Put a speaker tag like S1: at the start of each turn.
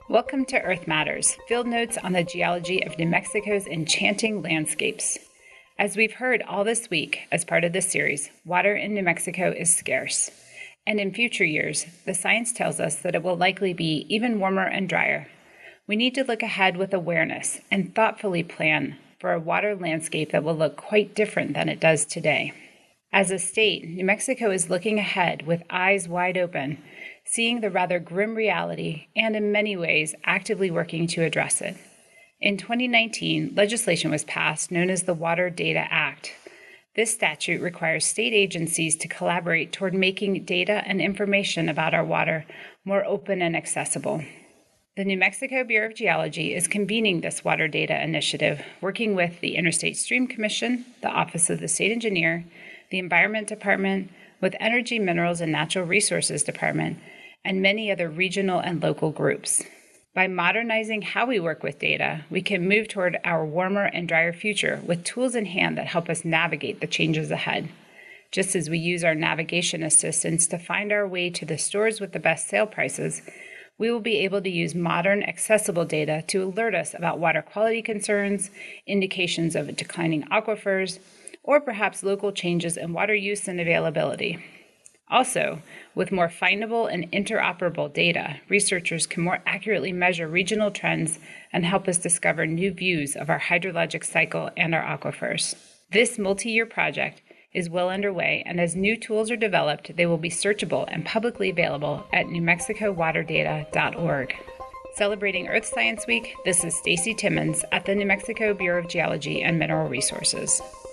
S1: Welcome to Earth Matters, field notes on the geology of New Mexico's enchanting landscapes. As we've heard all this week as part of this series, water in New Mexico is scarce. And in future years, the science tells us that it will likely be even warmer and drier. We need to look ahead with awareness and thoughtfully plan for a water landscape that will look quite different than it does today. As a state, New Mexico is looking ahead with eyes wide open, seeing the rather grim reality and in many ways actively working to address it. In 2019, legislation was passed known as the Water Data Act. This statute requires state agencies to collaborate toward making data and information about our water more open and accessible. The New Mexico Bureau of Geology is convening this water data initiative, working with the Interstate Stream Commission, the Office of the State Engineer, the Environment Department, with Energy, Minerals, and Natural Resources Department, and many other regional and local groups. By modernizing how we work with data, we can move toward our warmer and drier future with tools in hand that help us navigate the changes ahead. Just as we use our navigation assistants to find our way to the stores with the best sale prices, we will be able to use modern, accessible data to alert us about water quality concerns, indications of declining aquifers, or perhaps local changes in water use and availability. Also, with more findable and interoperable data, researchers can more accurately measure regional trends and help us discover new views of our hydrologic cycle and our aquifers. This multi-year project is well underway, and as new tools are developed, they will be searchable and publicly available at newmexicowaterdata.org. Celebrating Earth Science Week, this is Stacy Timmons at the New Mexico Bureau of Geology and Mineral Resources.